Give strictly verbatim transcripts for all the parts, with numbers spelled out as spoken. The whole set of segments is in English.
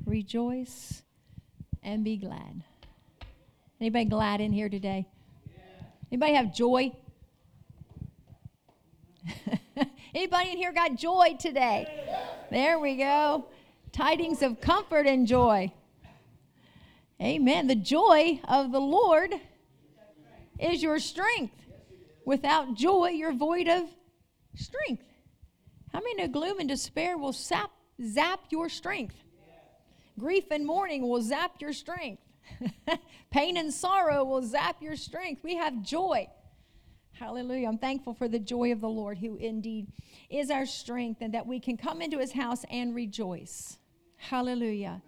rejoice, and be glad. Anybody glad in here today? Anybody have joy? Anybody in here got joy today? There we go. Tidings of comfort and joy. Amen. The joy of the Lord is your strength. Without joy, you're void of strength. How many know gloom and despair will sap, zap your strength? Grief and mourning will zap your strength. Pain and sorrow will zap your strength. We have joy. Hallelujah. I'm thankful for the joy of the Lord, who indeed is our strength, and that we can come into his house and rejoice. Hallelujah.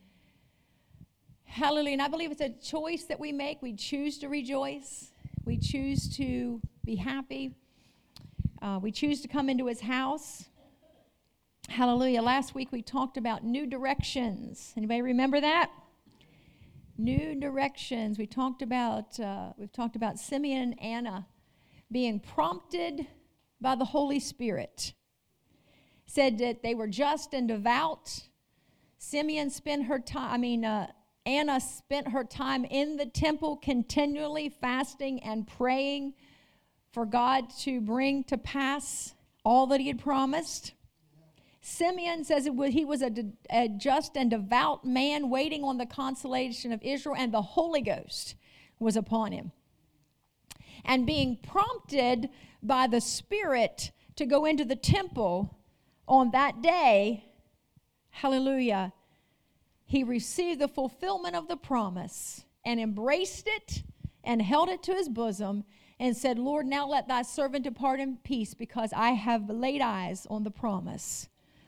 Hallelujah. And I believe it's a choice that we make. We choose to rejoice. We choose to be happy. Uh, we choose to come into his house. Hallelujah. Last week we talked about new directions. Anybody remember that? New directions. We talked about uh, we've talked about Simeon and Anna being prompted by the Holy Spirit. Said that they were just and devout. Simeon spent her time. I mean, uh, Anna spent her time in the temple, continually fasting and praying for God to bring to pass all that he had promised. Simeon says it was, he was a, a just and devout man waiting on the consolation of Israel, and the Holy Ghost was upon him. And being prompted by the Spirit to go into the temple on that day, hallelujah, he received the fulfillment of the promise and embraced it and held it to his bosom and said, Lord, now let thy servant depart in peace, because I have laid eyes on the promise.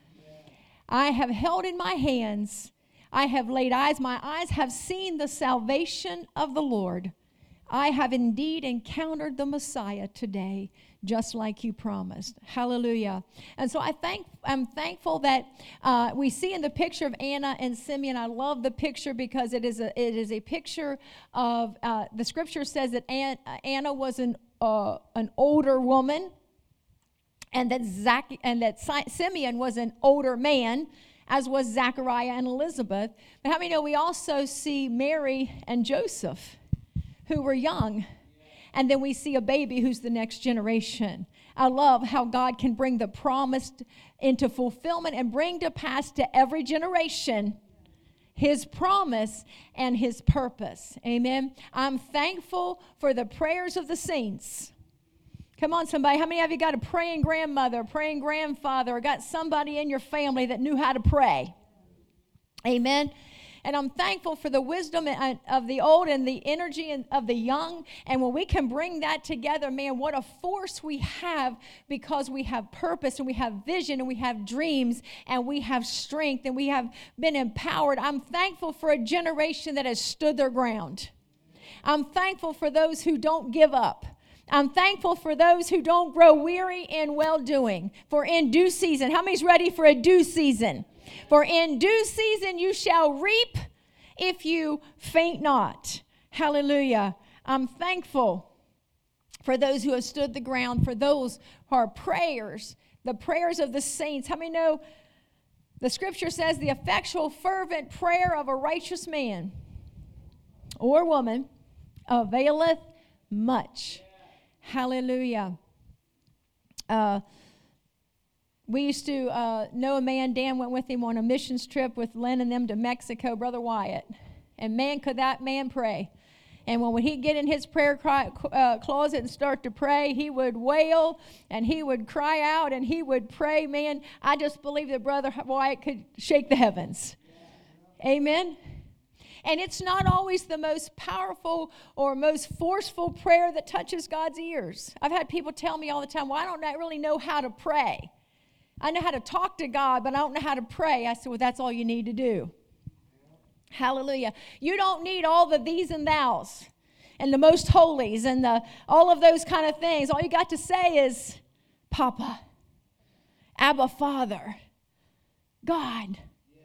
I have held in my hands, I have laid eyes, my eyes have seen the salvation of the Lord. I have indeed encountered the Messiah today, just like you promised. Hallelujah. And so I thank, I'm thankful that uh, we see in the picture of Anna and Simeon. I love the picture because it is a, it is a picture of, uh, the scripture says that Anna, Anna was an, uh, an older woman, and that Zach, and that Simeon was an older man, as was Zachariah and Elizabeth. But how many know we also see Mary and Joseph, who were young, and then we see a baby who's the next generation. I love how God can bring the promise into fulfillment and bring to pass to every generation his promise and his purpose. Amen. I'm thankful for the prayers of the saints. Come on, somebody. How many of you got a praying grandmother, a praying grandfather, or got somebody in your family that knew how to pray? Amen. And I'm thankful for the wisdom of the old and the energy of the young. And when we can bring that together, man, what a force we have, because we have purpose and we have vision and we have dreams and we have strength and we have been empowered. I'm thankful for a generation that has stood their ground. I'm thankful for those who don't give up. I'm thankful for those who don't grow weary in well-doing. For in due season, how many's ready for a due season? For in due season you shall reap if you faint not. Hallelujah. I'm thankful for those who have stood the ground, for those who are prayers, the prayers of the saints. How many know the scripture says the effectual fervent prayer of a righteous man or woman availeth much. Hallelujah. Uh, we used to uh, know a man. Dan went with him on a missions trip with Len and them to Mexico, Brother Wyatt. And man, could that man pray. And when he'd get in his prayer cry, uh, closet and start to pray, he would wail and he would cry out and he would pray. Man, I just believe that Brother Wyatt could shake the heavens. Amen. And it's not always the most powerful or most forceful prayer that touches God's ears. I've had people tell me all the time, well, I don't really know how to pray. I know how to talk to God, but I don't know how to pray. I said, well, that's all you need to do. Hallelujah. You don't need all the these and thous and the most holies and the all of those kind of things. All you got to say is, Papa, Abba, Father, God.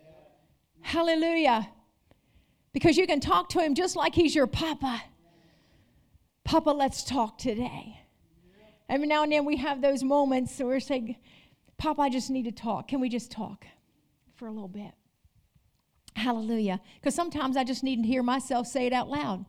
Hallelujah. Because you can talk to him just like he's your papa. Papa, let's talk today. Every now and then we have those moments where we're saying, Papa, I just need to talk. Can we just talk for a little bit? Hallelujah. Because sometimes I just need to hear myself say it out loud.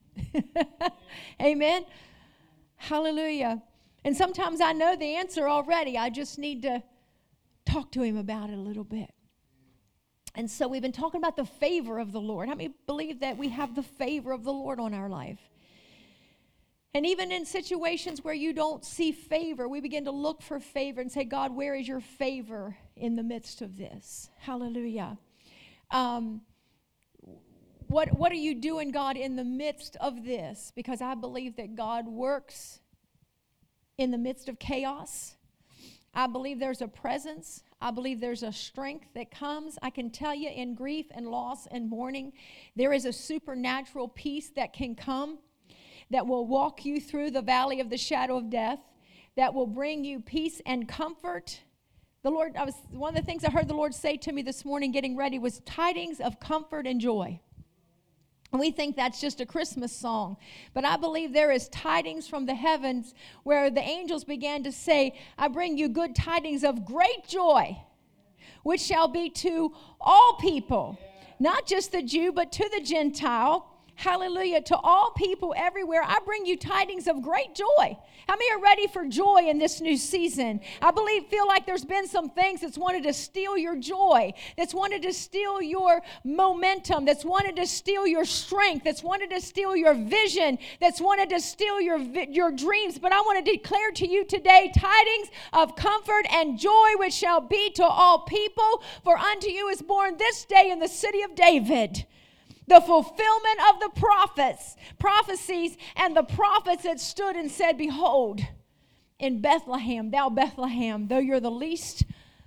Amen. Hallelujah. And sometimes I know the answer already. I just need to talk to him about it a little bit. And so we've been talking about the favor of the Lord. How many believe that we have the favor of the Lord on our life? And even in situations where you don't see favor, we begin to look for favor and say, God, where is your favor in the midst of this? Hallelujah. Um, what, what are you doing, God, in the midst of this? Because I believe that God works in the midst of chaos. I believe there's a presence. I believe there's a strength that comes. I can tell you, in grief and loss and mourning, there is a supernatural peace that can come that will walk you through the valley of the shadow of death, that will bring you peace and comfort. The Lord, I was one of the things I heard the Lord say to me this morning getting ready was tidings of comfort and joy. And we think that's just a Christmas song. But I believe there is tidings from the heavens where the angels began to say, I bring you good tidings of great joy, which shall be to all people, not just the Jew, but to the Gentile. Hallelujah. To all people everywhere, I bring you tidings of great joy. How many are ready for joy in this new season? I believe, feel like there's been some things that's wanted to steal your joy, that's wanted to steal your momentum, that's wanted to steal your strength, that's wanted to steal your vision, that's wanted to steal your, your dreams. But I want to declare to you today tidings of comfort and joy, which shall be to all people. For unto you is born this day in the city of David the fulfillment of the prophets, prophecies, and the prophets that stood and said, behold, in Bethlehem, thou Bethlehem, though you're the least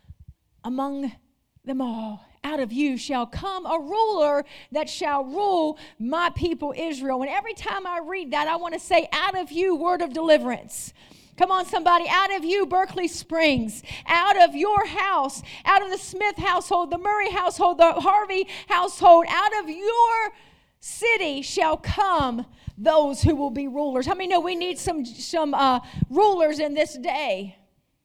among them all, out of you shall come a ruler that shall rule my people Israel. And every time I read that, I want to say, out of you, word of deliverance. Come on, somebody, out of you, Berkeley Springs, out of your house, out of the Smith household, the Murray household, the Harvey household, out of your city shall come those who will be rulers. How many know we need some, some uh, rulers in this day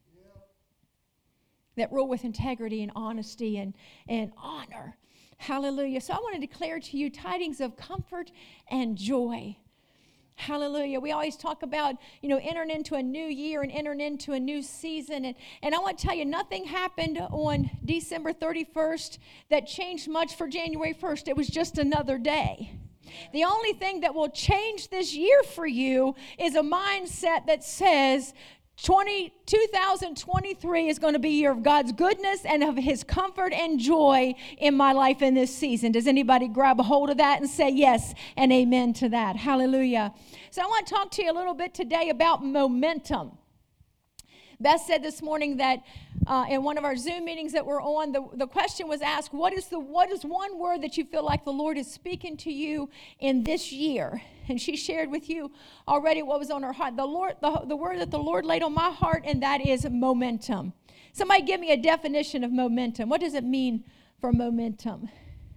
that rule with integrity and honesty and, and honor? Hallelujah. So I want to declare to you tidings of comfort and joy. Hallelujah. We always talk about, you know, entering into a new year and entering into a new season. And, and I want to tell you, nothing happened on December thirty-first that changed much for January first. It was just another day. The only thing that will change this year for you is a mindset that says, two thousand twenty-three is going to be a year of God's goodness and of his comfort and joy in my life in this season. Does anybody grab a hold of that and say yes and amen to that? Hallelujah. So I want to talk to you a little bit today about momentum. Beth said this morning that uh, in one of our Zoom meetings that we're on, the, the question was asked, what is the what is one word that you feel like the Lord is speaking to you in this year? And she shared with you already what was on her heart. The Lord, the, the word that the Lord laid on my heart, and that is momentum. Somebody give me a definition of momentum. What does it mean for momentum?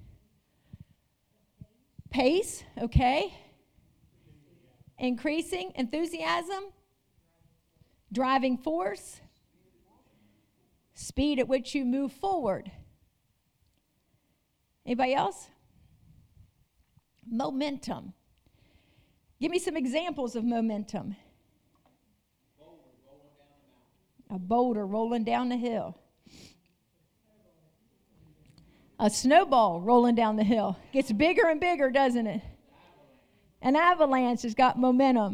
Pace, okay. Increasing, enthusiasm. Driving force, speed at which you move forward. Anybody else? Momentum. Give me some examples of momentum. A boulder rolling down the hill. A snowball rolling down the hill. Gets bigger and bigger, doesn't it? An avalanche has got momentum.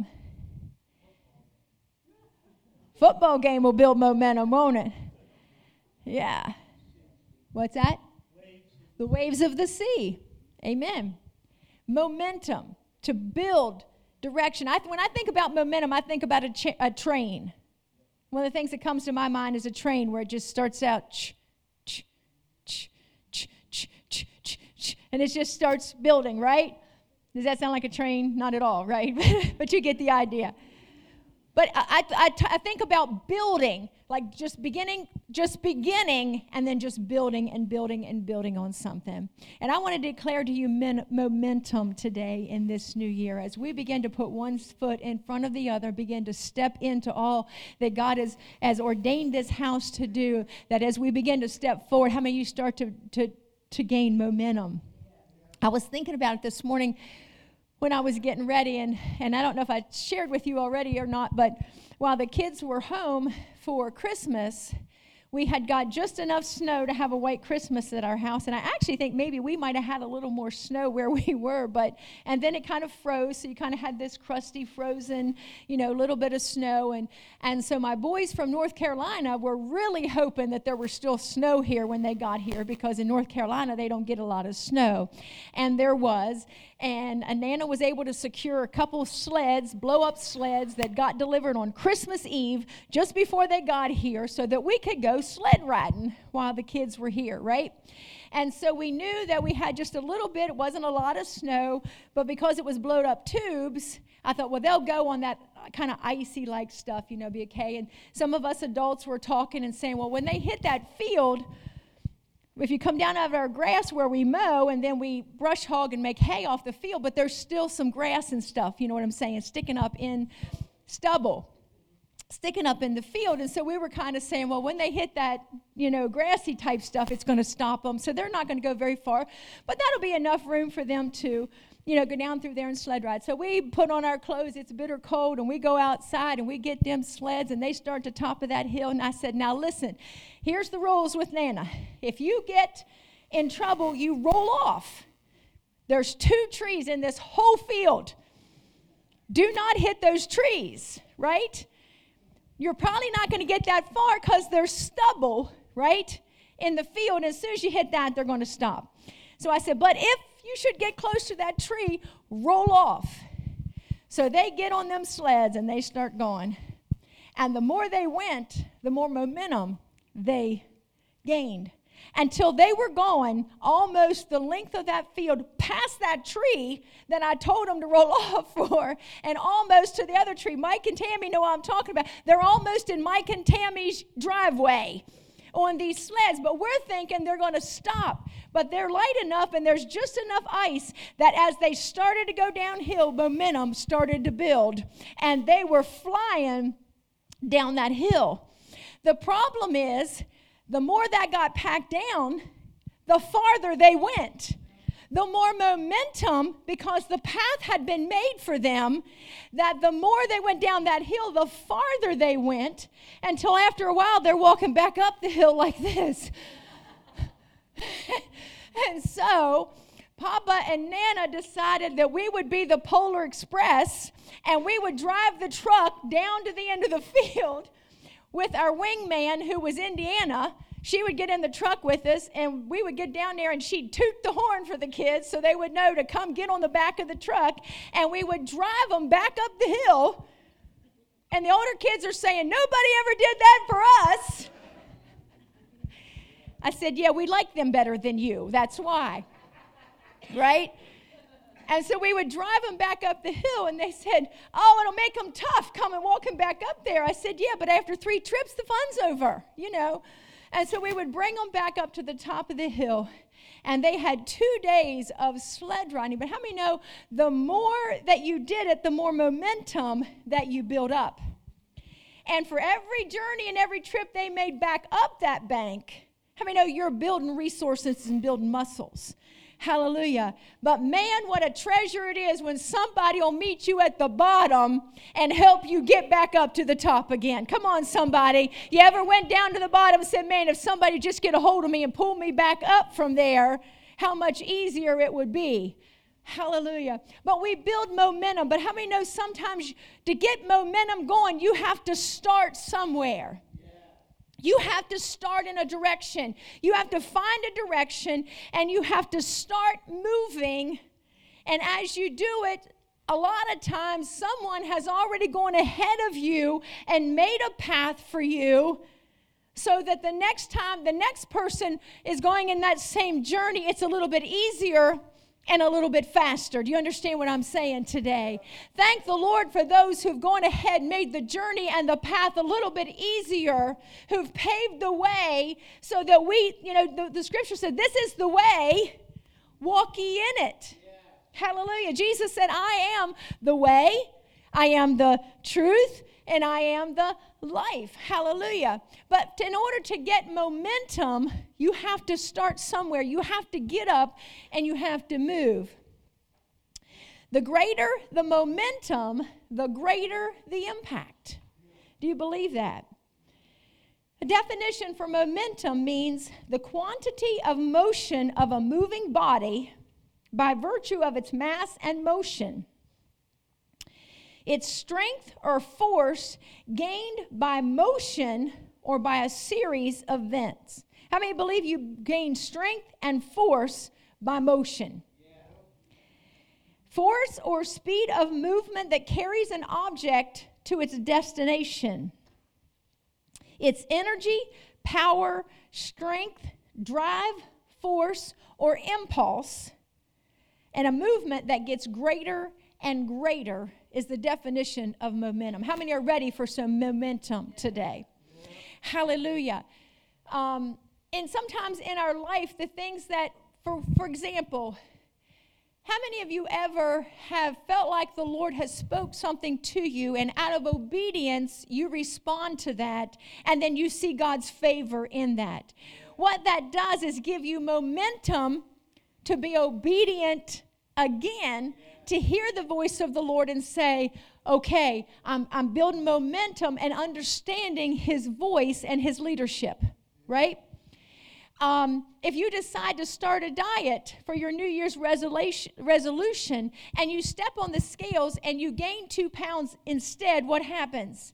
Football game will build momentum, won't it? Yeah. What's that? Waves. The waves of the sea. Amen. Momentum, to build direction. I, when I think about momentum, I think about a, cha- a train. One of the things that comes to my mind is a train where it just starts out, ch, ch, ch, ch, ch, ch, ch, ch, and it just starts building, right? Does that sound like a train? Not at all, right? But you get the idea. But I, I, I think about building, like just beginning, just beginning, and then just building and building and building on something. And I want to declare to you men, momentum today in this new year as we begin to put one foot in front of the other, begin to step into all that God has, has ordained this house to do, that as we begin to step forward, how many of you start to, to to gain momentum. I was thinking about it this morning when I was getting ready, and, and I don't know if I shared with you already or not, but while the kids were home for Christmas, we had got just enough snow to have a white Christmas at our house, and I actually think maybe we might have had a little more snow where we were, but, and then it kind of froze, so you kind of had this crusty, frozen, you know, little bit of snow, and, and so my boys from North Carolina were really hoping that there were still snow here when they got here, because in North Carolina, they don't get a lot of snow, and there was, and Nana was able to secure a couple sleds, blow-up sleds that got delivered on Christmas Eve just before they got here so that we could go sled riding while the kids were here, right? And so we knew that we had just a little bit. It wasn't a lot of snow, but because it was blowed-up tubes, I thought, well, they'll go on that kind of icy-like stuff, you know, be okay. And some of us adults were talking and saying, well, when they hit that field, if you come down out of our grass where we mow and then we brush hog and make hay off the field, but there's still some grass and stuff, you know what I'm saying, sticking up in stubble, sticking up in the field. And so we were kind of saying, well, when they hit that, you know, grassy type stuff, it's going to stop them. So they're not going to go very far, but that'll be enough room for them to, you know, go down through there and sled ride. So we put on our clothes, it's bitter cold, and we go outside and we get them sleds and they start to the top of that hill. And I said, now listen, here's the rules with Nana. If you get in trouble, you roll off. There's two trees in this whole field. Do not hit those trees, right? You're probably not going to get that far because there's stubble, right, in the field. And as soon as you hit that, they're going to stop. So I said, but if you should get close to that tree, roll off. So they get on them sleds and they start going. And the more they went, the more momentum they gained. Until they were going almost the length of that field past that tree that I told them to roll off for, and almost to the other tree. Mike and Tammy know what I'm talking about. They're almost in Mike and Tammy's driveway on these sleds, but we're thinking they're going to stop. But they're light enough and there's just enough ice that as they started to go downhill, momentum started to build. And they were flying down that hill. The problem is, the more that got packed down, the farther they went. The more momentum, because the path had been made for them, that the more they went down that hill, the farther they went, until after a while they're walking back up the hill like this. And so Papa and Nana decided that we would be the Polar Express, and we would drive the truck down to the end of the field with our wingman, who was Indiana. She would get in the truck with us, and we would get down there, and she'd toot the horn for the kids so they would know to come get on the back of the truck, and we would drive them back up the hill. And the older kids are saying, nobody ever did that for us. I said, yeah, we like them better than you. That's why, right? And so we would drive them back up the hill, and they said, oh, it'll make them tough coming walking back up there. I said, yeah, but after three trips, the fun's over, you know. And so we would bring them back up to the top of the hill, and they had two days of sled riding. But how many know the more that you did it, the more momentum that you build up? And for every journey and every trip they made back up that bank, how many know you're building resources and building muscles? Hallelujah. But man, what a treasure it is when somebody will meet you at the bottom and help you get back up to the top again. Come on, somebody. You ever went down to the bottom and said, man, if somebody just get a hold of me and pull me back up from there, how much easier it would be. Hallelujah. But we build momentum. But how many know sometimes to get momentum going, you have to start somewhere. You have to start in a direction. You have to find a direction, and you have to start moving. And as you do it, a lot of times someone has already gone ahead of you and made a path for you, so that the next time the next person is going in that same journey, it's a little bit easier and a little bit faster. Do you understand what I'm saying today? Thank the Lord for those who've gone ahead, made the journey and the path a little bit easier, who've paved the way so that we, you know, the, the scripture said, this is the way, walk ye in it. Yeah. Hallelujah. Jesus said, I am the way, I am the truth, and I am the life. Hallelujah. But in order to get momentum, you have to start somewhere. You have to get up, and you have to move. The greater the momentum, the greater the impact. Do you believe that? A definition for momentum means the quantity of motion of a moving body by virtue of its mass and motion. Its strength or force gained by motion or by a series of events. How many believe you gain strength and force by motion? Force or speed of movement that carries an object to its destination. It's energy, power, strength, drive, force, or impulse, and a movement that gets greater and greater is the definition of momentum. How many are ready for some momentum today? Yeah. Hallelujah. Um, and sometimes in our life, the things that, for, for example, how many of you ever have felt like the Lord has spoke something to you, and out of obedience, you respond to that, and then you see God's favor in that? What that does is give you momentum to be obedient again, to hear the voice of the Lord and say, okay, I'm, I'm building momentum and understanding His voice and His leadership, right? Um, if you decide to start a diet for your New Year's resolution, resolution and you step on the scales and you gain two pounds instead, what happens?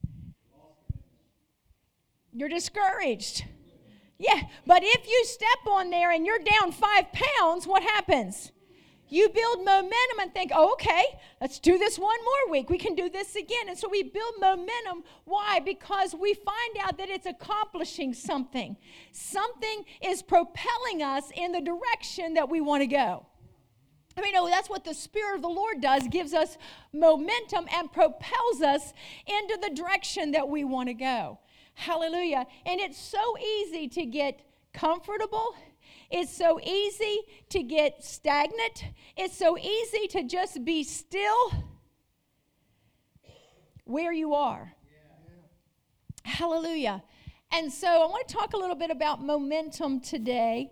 You're discouraged. Yeah, but if you step on there and you're down five pounds, what happens? You build momentum and think, oh, okay, let's do this one more week. We can do this again. And so we build momentum. Why? Because we find out that it's accomplishing something. Something is propelling us in the direction that we want to go. I mean, no, that's what the Spirit of the Lord does, gives us momentum and propels us into the direction that we want to go. Hallelujah. And it's so easy to get comfortable. It's so easy to get stagnant. It's so easy to just be still where you are. Yeah. Hallelujah. And so I want to talk a little bit about momentum today.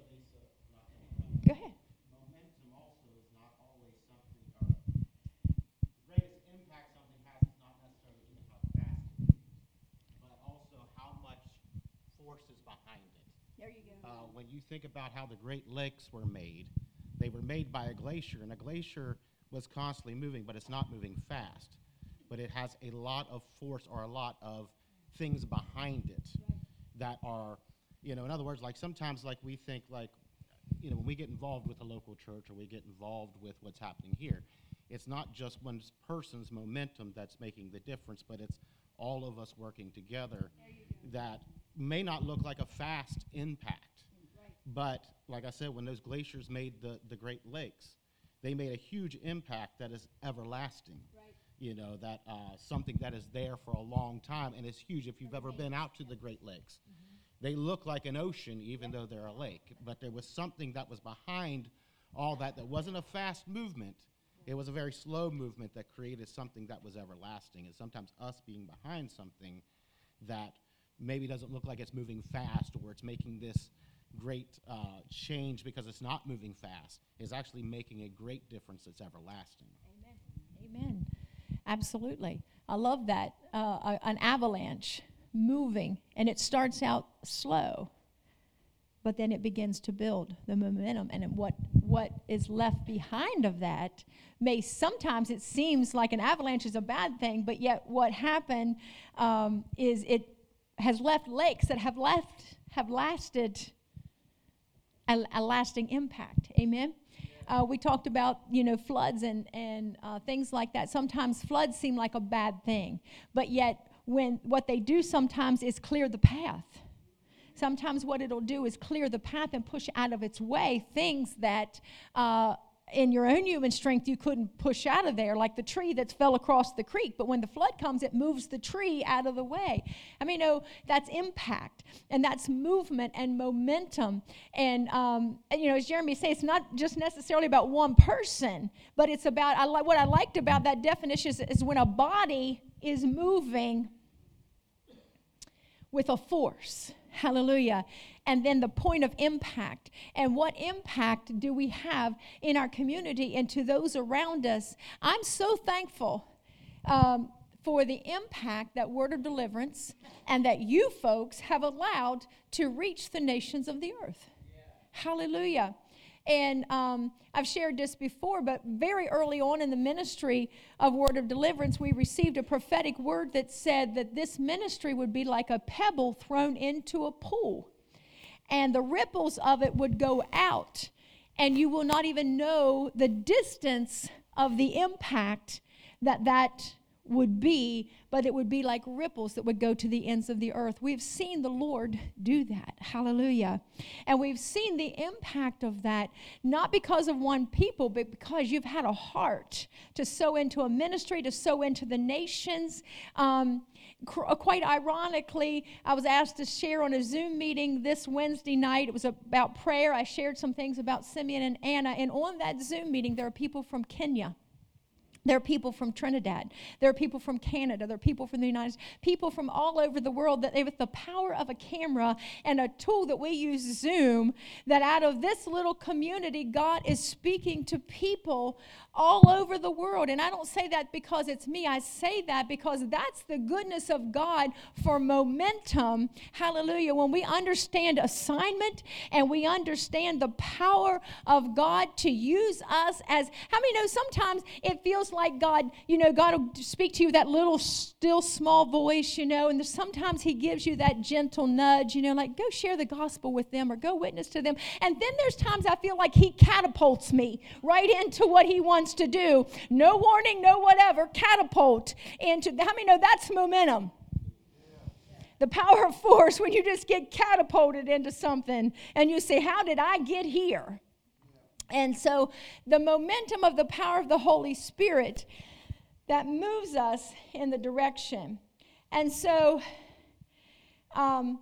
Go ahead. Momentum also is not always something, or the greatest impact something has is not necessarily in how fast it moves, but also how much force is behind it. There you go. Uh, when you think about how the Great Lakes were made, they were made by a glacier, and a glacier was constantly moving, but it's not moving fast. But it has a lot of force or a lot of things behind it right. that are, you know, in other words, like sometimes like we think like, you know, when we get involved with a local church or we get involved with what's happening here, it's not just one person's momentum that's making the difference, but it's all of us working together that may not look like a fast impact. But like I said, when those glaciers made the, the Great Lakes, they made a huge impact that is everlasting. Right. You know, that uh, something that is there for a long time and is huge. If you've ever been out to the Great Lakes, mm-hmm. they look like an ocean even though they're a lake. But there was something that was behind all that that wasn't a fast movement. It was a very slow movement that created something that was everlasting. And sometimes us being behind something that maybe doesn't look like it's moving fast or it's making this great uh, change because it's not moving fast is actually making a great difference that's everlasting. Amen. Amen. Absolutely. I love that. Uh, an avalanche moving, and it starts out slow, but then it begins to build the momentum. And what what is left behind of that may sometimes it seems like an avalanche is a bad thing, but yet what happened um, is it has left lakes that have left have lasted a, a lasting impact. Amen. Uh, we talked about, you know, floods and, and uh, things like that. Sometimes floods seem like a bad thing, but yet when what they do sometimes is clear the path. Sometimes what it'll do is clear the path and push out of its way things that uh, in your own human strength, you couldn't push out of there, like the tree that fell across the creek. But when the flood comes, it moves the tree out of the way. I mean, no, that's impact, and that's movement and momentum. And, um, and you know, as Jeremy said, it's not just necessarily about one person, but it's about, I like what I liked about that definition is, is when a body is moving with a force. Hallelujah. And then the point of impact. And what impact do we have in our community and to those around us? I'm so thankful um, for the impact that Word of Deliverance and that you folks have allowed to reach the nations of the earth. Yeah. Hallelujah. And um, I've shared this before, but very early on in the ministry of Word of Deliverance, we received a prophetic word that said that this ministry would be like a pebble thrown into a pool. And the ripples of it would go out. And you will not even know the distance of the impact that that would be, but it would be like ripples that would go to the ends of the earth. We've seen the Lord do that. Hallelujah. And we've seen the impact of that, not because of one people, but because you've had a heart to sow into a ministry, to sow into the nations. Um, quite ironically, I was asked to share on a Zoom meeting this Wednesday night. It was about prayer. I shared some things about Simeon and Anna. And on that Zoom meeting, there are people from Kenya. There are people from Trinidad. There are people from Canada. There are people from the United States. People from all over the world that with the power of a camera and a tool that we use, Zoom, that out of this little community, God is speaking to people all over the world. And I don't say that because it's me. I say that because that's the goodness of God for momentum. Hallelujah. When we understand assignment and we understand the power of God to use us as, how many know sometimes it feels like God, you know, God will speak to you that little still small voice, you know, and there's sometimes he gives you that gentle nudge, you know, like go share the gospel with them or go witness to them. And then there's times I feel like he catapults me right into what he wants to do. No warning, no whatever, catapult into, how many know that's momentum? The power of force when you just get catapulted into something and you say, how did I get here? And so the momentum of the power of the Holy Spirit that moves us in the direction. And so, um,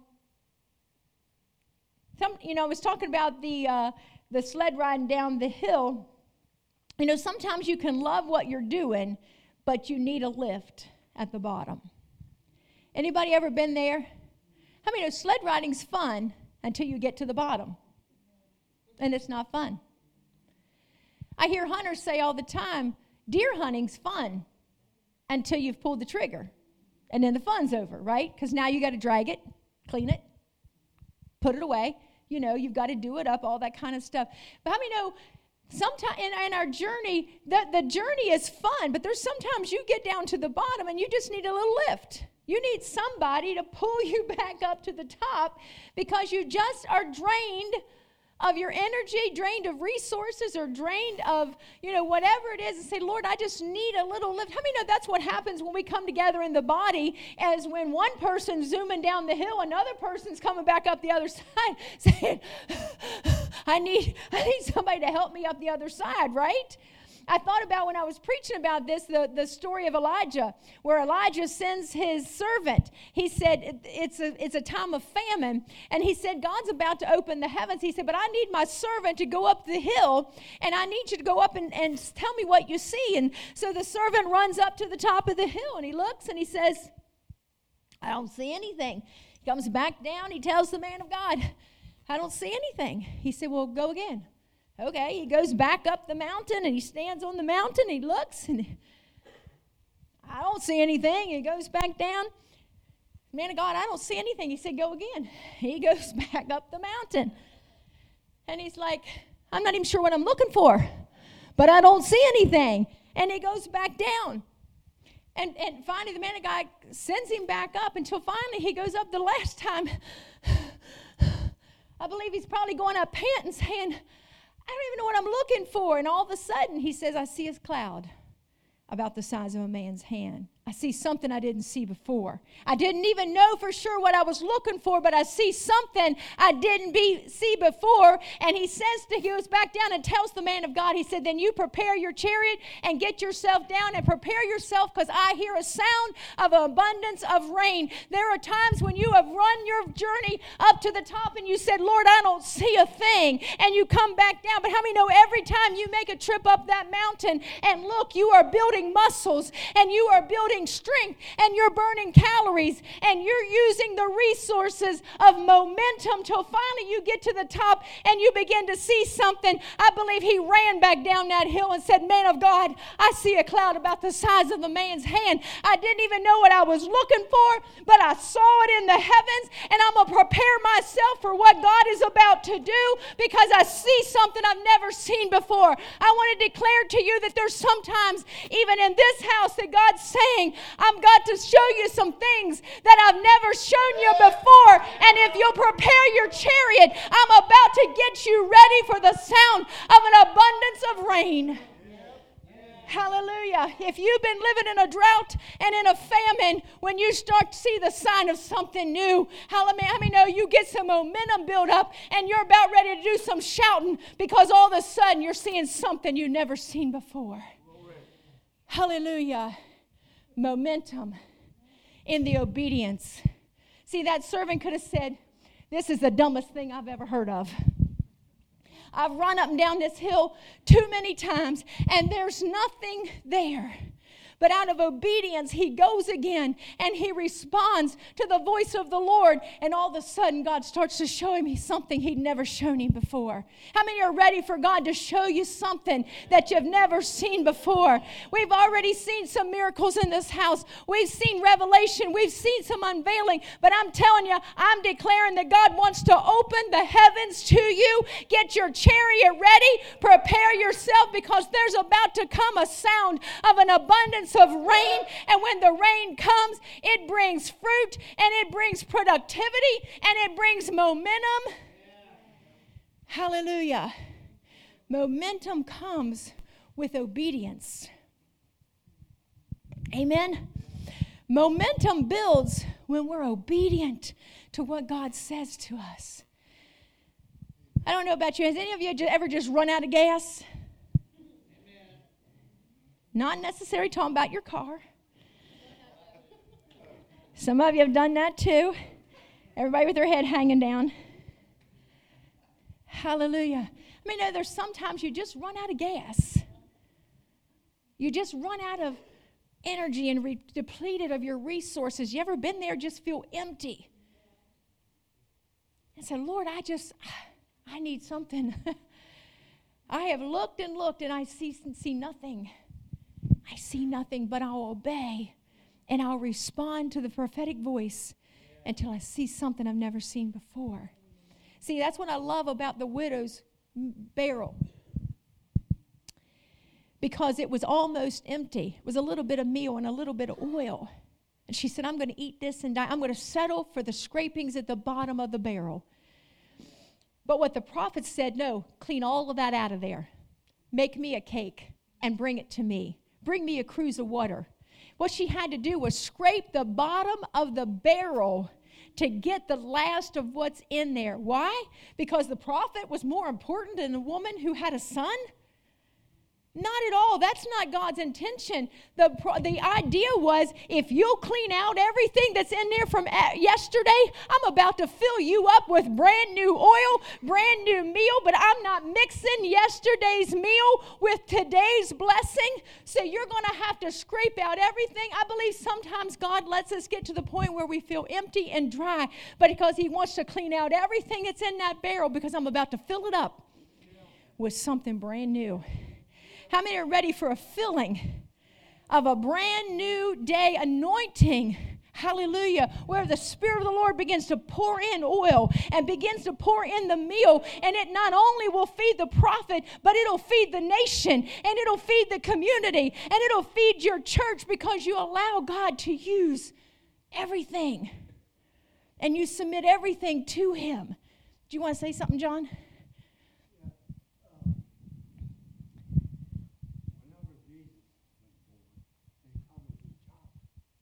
some, you know, I was talking about the uh, the sled riding down the hill. You know, sometimes you can love what you're doing, but you need a lift at the bottom. Anybody ever been there? I mean, sled riding's fun until you get to the bottom. And it's not fun. I hear hunters say all the time, deer hunting's fun until you've pulled the trigger. And then the fun's over, right? Because now you got to drag it, clean it, put it away. You know, you've got to do it up, all that kind of stuff. But how many know, sometimes in, in our journey, the, the journey is fun, but there's sometimes you get down to the bottom and you just need a little lift. You need somebody to pull you back up to the top because you just are drained of your energy, drained of resources, or drained of, you know, whatever it is, and say, Lord, I just need a little lift. How many know that's what happens when we come together in the body, as when one person's zooming down the hill, another person's coming back up the other side, saying, I need, I need somebody to help me up the other side, right? I thought about when I was preaching about this, the, the story of Elijah, where Elijah sends his servant. He said, it, it's, a, it's a time of famine. And he said, God's about to open the heavens. He said, but I need my servant to go up the hill, and I need you to go up and, and tell me what you see. And so the servant runs up to the top of the hill, and he looks, and he says, I don't see anything. He comes back down. He tells the man of God, I don't see anything. He said, well, go again. Okay, he goes back up the mountain, and he stands on the mountain, he looks, and I don't see anything. He goes back down. Man of God, I don't see anything. He said, go again. He goes back up the mountain. And he's like, I'm not even sure what I'm looking for, but I don't see anything. And he goes back down. And, and finally, the man of God sends him back up until finally he goes up the last time. I believe he's probably going up panting, saying, I don't even know what I'm looking for. And all of a sudden, he says, I see a cloud about the size of a man's hand. I see something I didn't see before. I didn't even know for sure what I was looking for, but I see something I didn't be, see before. And he says to, he goes back down and tells the man of God, he said, then you prepare your chariot and get yourself down and prepare yourself, because I hear a sound of abundance of rain. There are times when you have run your journey up to the top and you said, Lord, I don't see a thing. And you come back down. But how many know every time you make a trip up that mountain and look, you are building muscles and you are building strength and you're burning calories and you're using the resources of momentum till finally you get to the top and you begin to see something. I believe he ran back down that hill and said, man of God, I see a cloud about the size of a man's hand. I didn't even know what I was looking for, but I saw it in the heavens, and I'm going to prepare myself for what God is about to do because I see something I've never seen before. I want to declare to you that there's sometimes even in this house that God's saying, I've got to show you some things that I've never shown you before. And if you'll prepare your chariot, I'm about to get you ready for the sound of an abundance of rain. Hallelujah. If you've been living in a drought and in a famine, when you start to see the sign of something new, hallelujah, how many know you get some momentum built up and you're about ready to do some shouting because all of a sudden you're seeing something you've never seen before. Glory. Hallelujah. Momentum in the obedience. See, that servant could have said, this is the dumbest thing I've ever heard of. I've run up and down this hill too many times, and there's nothing there. But out of obedience, he goes again, and he responds to the voice of the Lord. And all of a sudden, God starts to show him something he'd never shown him before. How many are ready for God to show you something that you've never seen before? We've already seen some miracles in this house. We've seen revelation. We've seen some unveiling. But I'm telling you, I'm declaring that God wants to open the heavens to you. Get your chariot ready. Prepare yourself, because there's about to come a sound of an abundance of rain. And when the rain comes, it brings fruit and it brings productivity and it brings momentum. Yeah. Hallelujah. Momentum comes with obedience. Amen. Momentum builds when we're obedient to what God says to us. I don't know about you. Has any of you ever just run out of gas? Not necessarily talking about your car. Some of you have done that too. Everybody with their head hanging down. Hallelujah. I mean, no, there's sometimes you just run out of gas. You just run out of energy and re- depleted of your resources. You ever been there, just feel empty? And say, Lord, I just, I need something. I have looked and looked and I see, see nothing. I see nothing, but I'll obey and I'll respond to the prophetic voice until I see something I've never seen before. See, that's what I love about the widow's barrel, because it was almost empty. It was a little bit of meal and a little bit of oil. And she said, I'm going to eat this and die. I'm going to settle for the scrapings at the bottom of the barrel. But what the prophet said, no, clean all of that out of there. Make me a cake and bring it to me. Bring me a cruse of water. What she had to do was scrape the bottom of the barrel to get the last of what's in there. Why? Because the prophet was more important than the woman who had a son? Not at all. That's not God's intention. The, the idea was, if you'll clean out everything that's in there from yesterday, I'm about to fill you up with brand new oil, brand new meal, but I'm not mixing yesterday's meal with today's blessing. So you're going to have to scrape out everything. I believe sometimes God lets us get to the point where we feel empty and dry, but because he wants to clean out everything that's in that barrel, because I'm about to fill it up with something brand new. How many are ready for a filling of a brand new day anointing? Hallelujah. Where the Spirit of the Lord begins to pour in oil and begins to pour in the meal. And it not only will feed the prophet, but it'll feed the nation and it'll feed the community and it'll feed your church, because you allow God to use everything and you submit everything to him. Do you want to say something, John?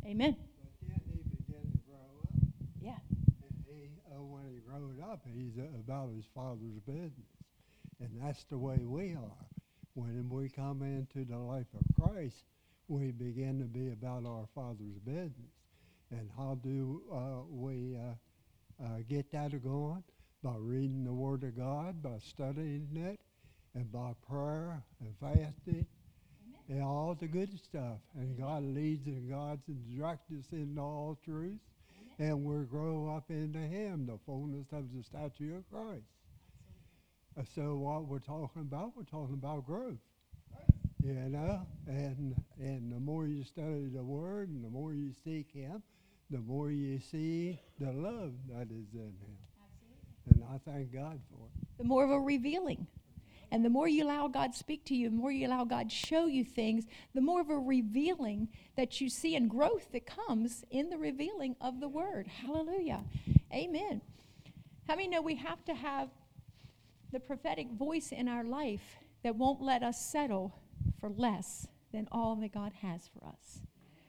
Amen. But then he began to grow up. Yeah. And he, uh, when he grew up, he's uh, about his father's business. And that's the way we are. When we come into the life of Christ, we begin to be about our Father's business. And how do uh, we uh, uh, get that going? By reading the Word of God, by studying it, and by prayer and fasting, Amen. And all the good stuff. And God leads and guides and directs us into all truth. Amen. And we grow up into Him, the fullness of the stature of Christ. Uh, so what we're talking about, we're talking about growth. You know, and and the more you study the Word and the more you seek Him, the more you see the love that is in Him. Absolutely. And I thank God for it. The more of a revealing. And the more you allow God speak to you, the more you allow God show you things, the more of a revealing that you see and growth that comes in the revealing of the Word. Hallelujah. Amen. How many know we have to have the prophetic voice in our life that won't let us settle for less than all that God has for us?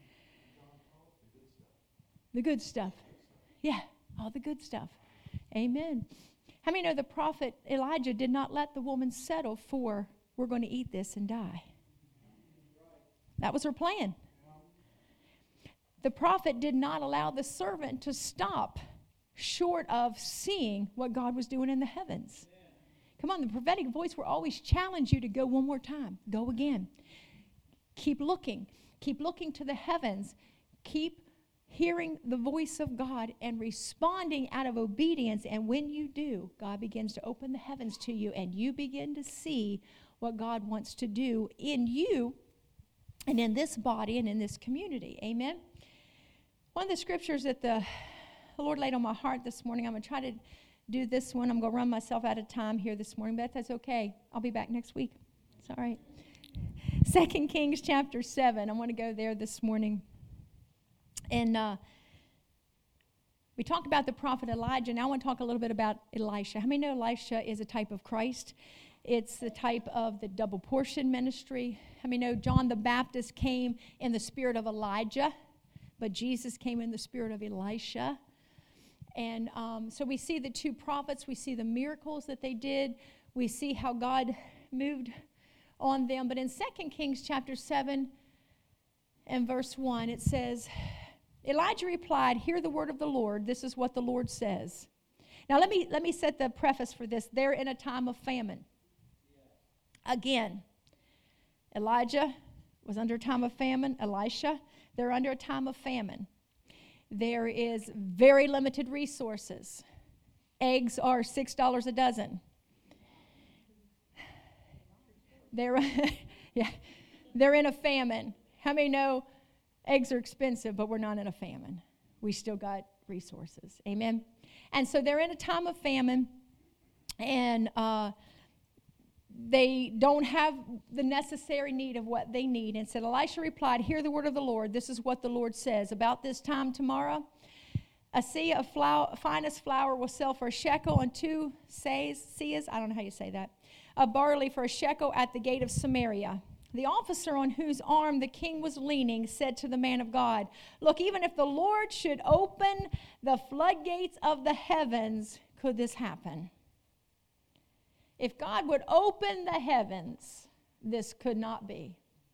The good stuff. Yeah, all the good stuff. Amen. How many know the prophet Elijah did not let the woman settle for, we're going to eat this and die? That was her plan. The prophet did not allow the servant to stop short of seeing what God was doing in the heavens. Come on, the prophetic voice will always challenge you to go one more time. Go again. Keep looking. Keep looking to the heavens. Keep hearing the voice of God and responding out of obedience. And when you do, God begins to open the heavens to you, and you begin to see what God wants to do in you and in this body and in this community. Amen? One of the scriptures that the Lord laid on my heart this morning, I'm going to try to do this one. I'm going to run myself out of time here this morning, but that's okay. I'll be back next week. It's all right. Second Kings chapter seven. I want to go there this morning. And uh, we talked about the prophet Elijah. Now I want to talk a little bit about Elisha. How many know Elisha is a type of Christ? It's the type of the double portion ministry. How many know John the Baptist came in the spirit of Elijah, but Jesus came in the spirit of Elisha? And um, so we see the two prophets. We see the miracles that they did. We see how God moved on them. But in Second Kings chapter seven and verse one, it says, Elijah replied, "Hear the word of the Lord. This is what the Lord says." Now let me let me set the preface for this. They're in a time of famine. Again, Elijah was under a time of famine. Elisha, they're under a time of famine. There is very limited resources. Eggs are six dollars a dozen. They're, yeah, they're in a famine. How many know eggs are expensive, but we're not in a famine? We still got resources. Amen? And so they're in a time of famine, and uh, they don't have the necessary need of what they need. And said, Elisha replied, "Hear the word of the Lord. This is what the Lord says. About this time tomorrow, a seah of flour, finest flour will sell for a shekel, and two seahs, I don't know how you say that, of barley for a shekel at the gate of Samaria." The officer on whose arm the king was leaning said to the man of God, "Look, even if the Lord should open the floodgates of the heavens, could this happen?" If God would open the heavens, this could not be.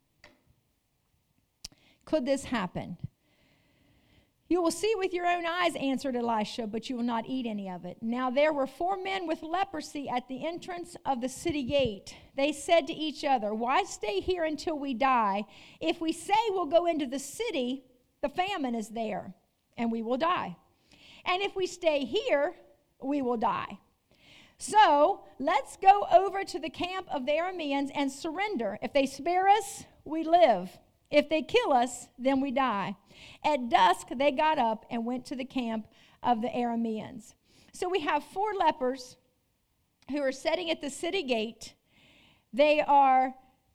Could this happen? "You will see with your own eyes," answered Elisha, "but you will not eat any of it." Now there were four men with leprosy at the entrance of the city gate. They said to each other, "Why stay here until we die? If we say we'll go into the city, the famine is there, and we will die. And if we stay here, we will die. So let's go over to the camp of the Arameans and surrender. If they spare us, we live. If they kill us, then we die." At dusk, they got up and went to the camp of the Arameans. So we have four lepers who are sitting at the city gate. They are,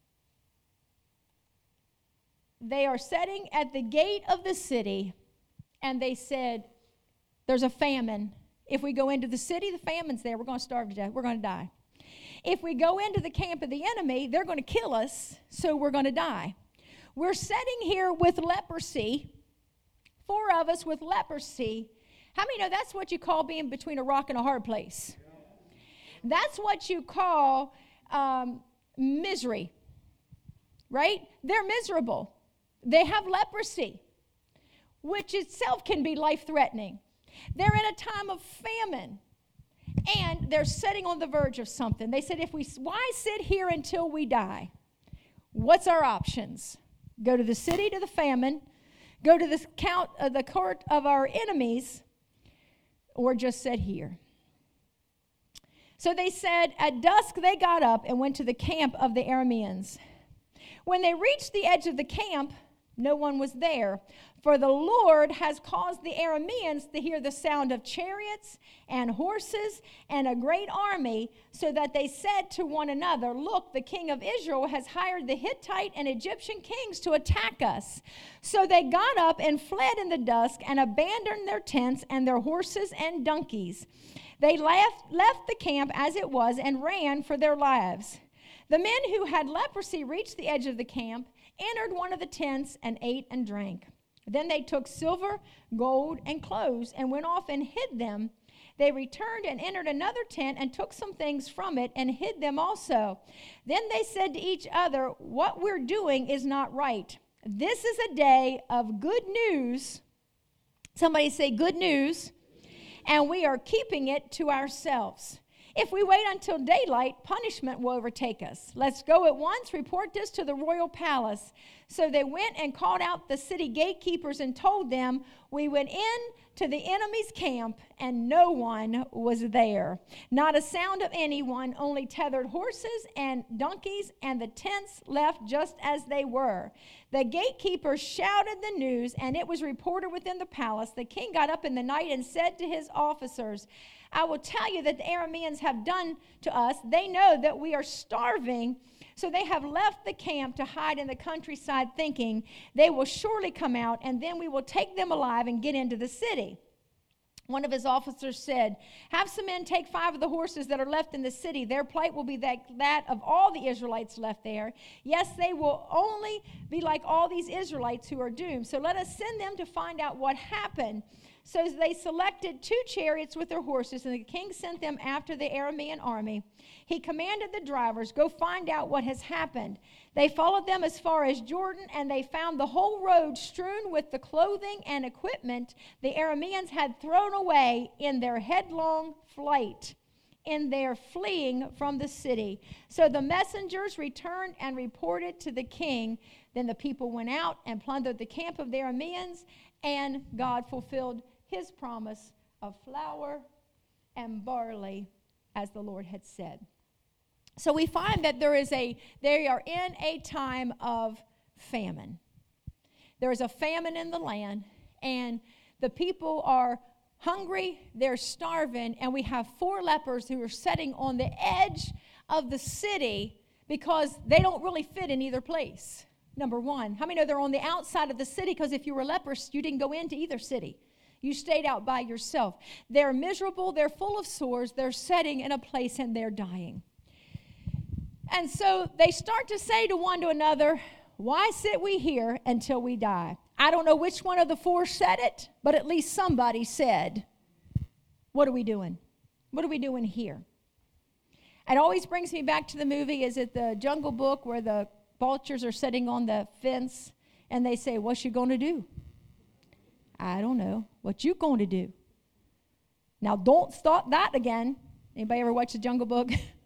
they are sitting at the gate of the city, and they said, "There's a famine. If we go into the city, the famine's there. We're going to starve to death. We're going to die. If we go into the camp of the enemy, they're going to kill us, so we're going to die. We're sitting here with leprosy, Four of us with leprosy. How many know that's what you call being between a rock and a hard place? That's what you call um, misery, right? They're miserable. They have leprosy, which itself can be life-threatening. They're in a time of famine, and they're sitting on the verge of something. They said, if we, why sit here until we die? What's our options? Go to the city to the famine, go to the count of the court of our enemies, or just sit here. So they said, at dusk they got up and went to the camp of the Arameans. When they reached the edge of the camp, no one was there, for the Lord has caused the Arameans to hear the sound of chariots and horses and a great army, so that they said to one another, look, the king of Israel has hired the Hittite and Egyptian kings to attack us. So they got up and fled in the dusk and abandoned their tents and their horses and donkeys. They left, left the camp as it was and ran for their lives. The men who had leprosy reached the edge of the camp, entered one of the tents, and ate and drank. Then they took silver, gold, and clothes and went off and hid them. They returned and entered another tent and took some things from it and hid them also. Then they said to each other, what we're doing is not right. This is a day of good news. Somebody say good news. And we are keeping it to ourselves. If we wait until daylight, punishment will overtake us. Let's go at once, report this to the royal palace. So they went and called out the city gatekeepers and told them, we went in to the enemy's camp, and no one was there. Not a sound of anyone, only tethered horses and donkeys, and the tents left just as they were. The gatekeepers shouted the news, and it was reported within the palace. The king got up in the night and said to his officers, I will tell you that the Arameans have done to us. They know that we are starving, so they have left the camp to hide in the countryside, thinking they will surely come out, and then we will take them alive and get into the city. One of his officers said, have some men take five of the horses that are left in the city. Their plight will be that, that of all the Israelites left there. Yes, they will only be like all these Israelites who are doomed. So let us send them to find out what happened. So they selected two chariots with their horses, and the king sent them after the Aramean army. He commanded the drivers, go find out what has happened. They followed them as far as Jordan, and they found the whole road strewn with the clothing and equipment the Arameans had thrown away in their headlong flight, in their fleeing from the city. So the messengers returned and reported to the king. Then the people went out and plundered the camp of the Arameans, and God fulfilled his promise of flour and barley, as the Lord had said. So we find that there is a, they are in a time of famine. There is a famine in the land, and the people are hungry, they're starving, and we have four lepers who are sitting on the edge of the city because they don't really fit in either place. Number one, how many know they're on the outside of the city? Because if you were lepers, you didn't go into either city. You stayed out by yourself. They're miserable. They're full of sores. They're sitting in a place and they're dying. And so they start to say to one to another, why sit we here until we die? I don't know which one of the four said it, but at least somebody said, what are we doing? What are we doing here? It always brings me back to the movie, is it the Jungle Book, where the vultures are sitting on the fence and they say, what's you going to do? I don't know. What you going to do? Now, don't start that again. Anybody ever watch the Jungle Book?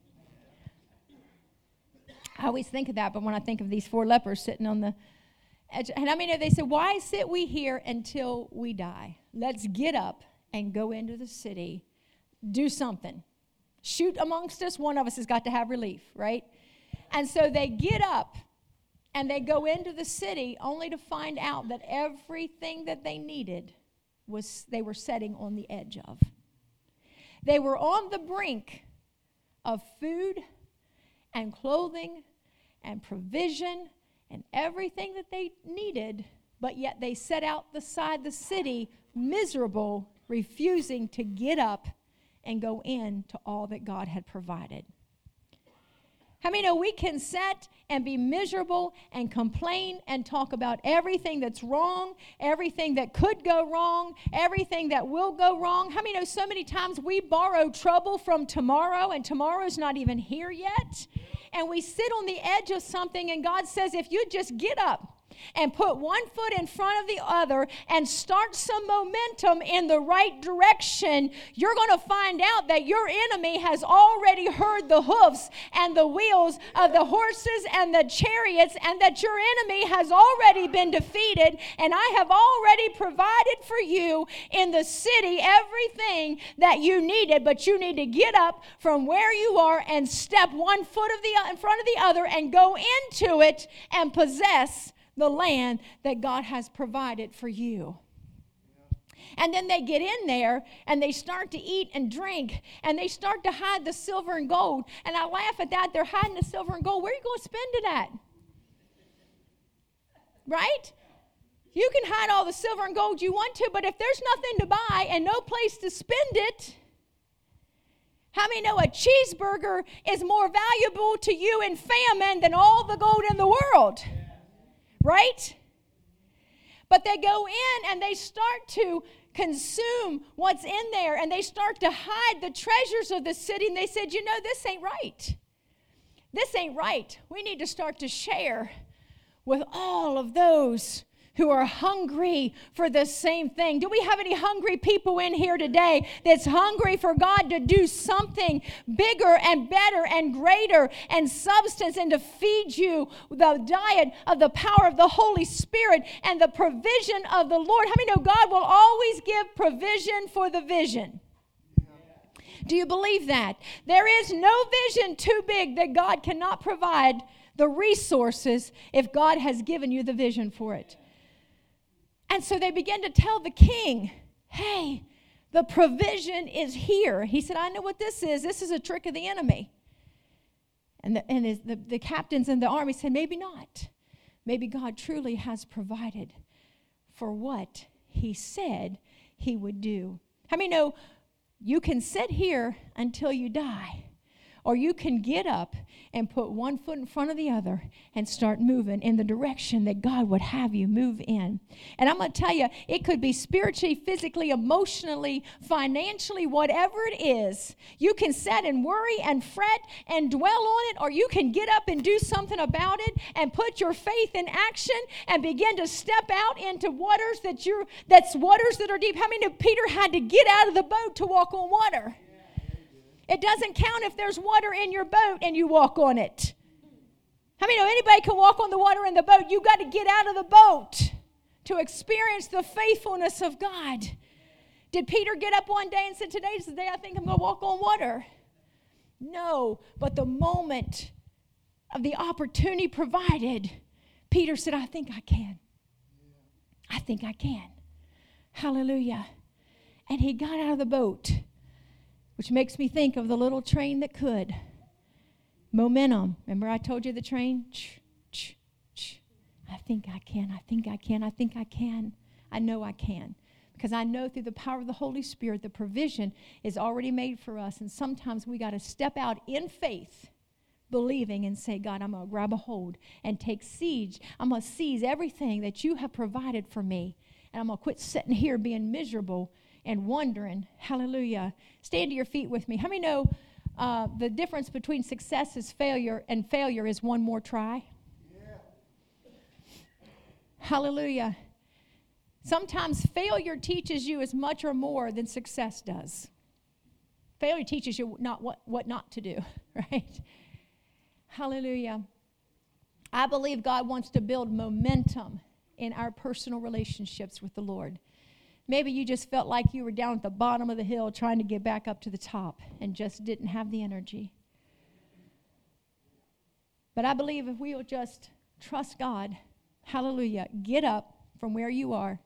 I always think of that, but when I think of these four lepers sitting on the edge, and I mean, they said, why sit we here until we die? Let's get up and go into the city, do something. Shoot amongst us, one of us has got to have relief, right? And so they get up and they go into the city only to find out that everything that they needed was they were sitting on the edge of. They were on the brink of food and clothing and provision and everything that they needed, but yet they set out beside the city miserable, refusing to get up and go in to all that God had provided. How many know we can sit and be miserable and complain and talk about everything that's wrong, everything that could go wrong, everything that will go wrong? How many know so many times we borrow trouble from tomorrow and tomorrow's not even here yet? And we sit on the edge of something, and God says, if you just get up and put one foot in front of the other and start some momentum in the right direction, you're going to find out that your enemy has already heard the hoofs and the wheels of the horses and the chariots, and that your enemy has already been defeated, and I have already provided for you in the city everything that you needed. But you need to get up from where you are and step one foot of the in front of the other and go into it and possess the land that God has provided for you. And then they get in there and they start to eat and drink, and they start to hide the silver and gold. And I laugh at that. They're hiding the silver and gold. Where are you going to spend it at? Right? You can hide all the silver and gold you want to, but if there's nothing to buy and no place to spend it, how many know a cheeseburger is more valuable to you in famine than all the gold in the world? Right? But they go in and they start to consume what's in there, and they start to hide the treasures of the city, and they said, you know, this ain't right. This ain't right. We need to start to share with all of those who are hungry for the same thing. Do we have any hungry people in here today that's hungry for God to do something bigger and better and greater and substance, and to feed you the diet of the power of the Holy Spirit and the provision of the Lord? How many know God will always give provision for the vision? Do you believe that? There is no vision too big that God cannot provide the resources if God has given you the vision for it. And so they began to tell the king, hey, the provision is here. He said, I know what this is. This is a trick of the enemy. And the, and his, the, the captains in the army said, maybe not. Maybe God truly has provided for what he said he would do. How many know you can sit here until you die? Or you can get up and put one foot in front of the other and start moving in the direction that God would have you move in. And I'm going to tell you, it could be spiritually, physically, emotionally, financially, whatever it is. You can sit and worry and fret and dwell on it, or you can get up and do something about it and put your faith in action and begin to step out into waters that you're, that's waters that are deep. How many of Peter had to get out of the boat to walk on water? It doesn't count if there's water in your boat and you walk on it. How many know anybody can walk on the water in the boat? You got to get out of the boat to experience the faithfulness of God. Did Peter get up one day and say, today's the day I think I'm going to walk on water? No, but the moment of the opportunity provided, Peter said, I think I can. I think I can. Hallelujah. And he got out of the boat. Which makes me think of the little train that could. Momentum. Remember I told you the train? Ch, ch, ch. I think I can, I think I can, I think I can. I know I can. Because I know through the power of the Holy Spirit, the provision is already made for us. And sometimes we got to step out in faith, believing, and say, God, I'm going to grab a hold and take siege. I'm going to seize everything that you have provided for me. And I'm going to quit sitting here being miserable and wondering. Hallelujah. Stand to your feet with me. How many know uh, the difference between success is failure, and failure is one more try? Yeah. Hallelujah. Sometimes failure teaches you as much or more than success does. Failure teaches you not what, what not to do, right? Hallelujah. I believe God wants to build momentum in our personal relationships with the Lord. Maybe you just felt like you were down at the bottom of the hill trying to get back up to the top and just didn't have the energy. But I believe if we will just trust God, hallelujah, get up from where you are,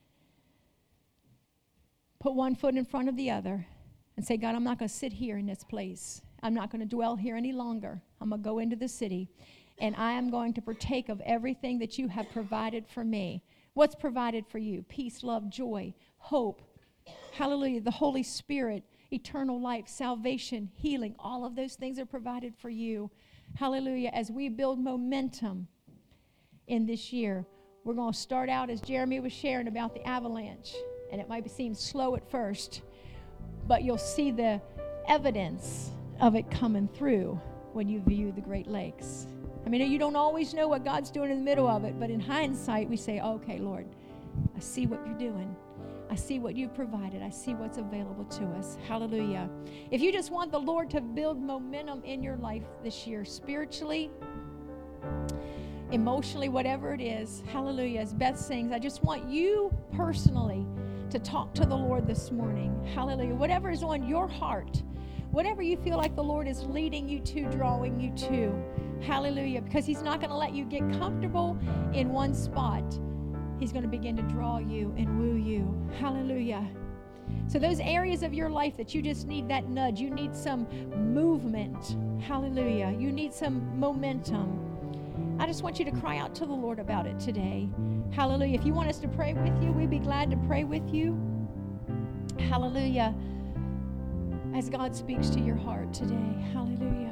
put one foot in front of the other, and say, God, I'm not going to sit here in this place. I'm not going to dwell here any longer. I'm going to go into the city, and I am going to partake of everything that you have provided for me. What's provided for you? Peace, love, joy, hope. Hallelujah. The Holy Spirit, eternal life, salvation, healing. All of those things are provided for you. hallelujah, as we build momentum in this year. We're going to start out, as Jeremy was sharing, about the avalanche. And it might seem slow at first, but you'll see the evidence of it coming through when you view the Great Lakes. I mean, you don't always know what God's doing in the middle of it, but in hindsight, we say, okay, Lord, I see what you're doing. I see what you've provided. I see what's available to us. Hallelujah. If you just want the Lord to build momentum in your life this year, spiritually, emotionally, whatever it is, hallelujah, as Beth sings, I just want you personally to talk to the Lord this morning. Hallelujah. Whatever is on your heart, whatever you feel like the Lord is leading you to, drawing you to, hallelujah, because he's not going to let you get comfortable in one spot. He's going to begin to draw you and woo you. Hallelujah. So those areas of your life that you just need that nudge, you need some movement. Hallelujah. You need some momentum. I just want you to cry out to the Lord about it today. Hallelujah. If you want us to pray with you, we'd be glad to pray with you. Hallelujah. As God speaks to your heart today. Hallelujah.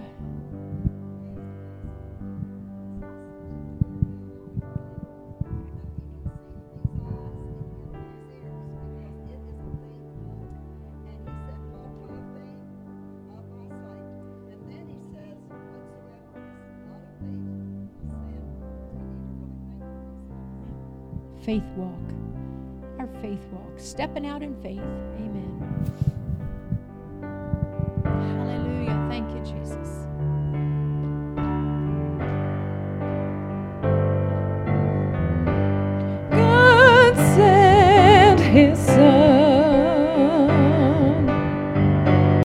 Faith walk. Our faith walk. Stepping out in faith. Amen.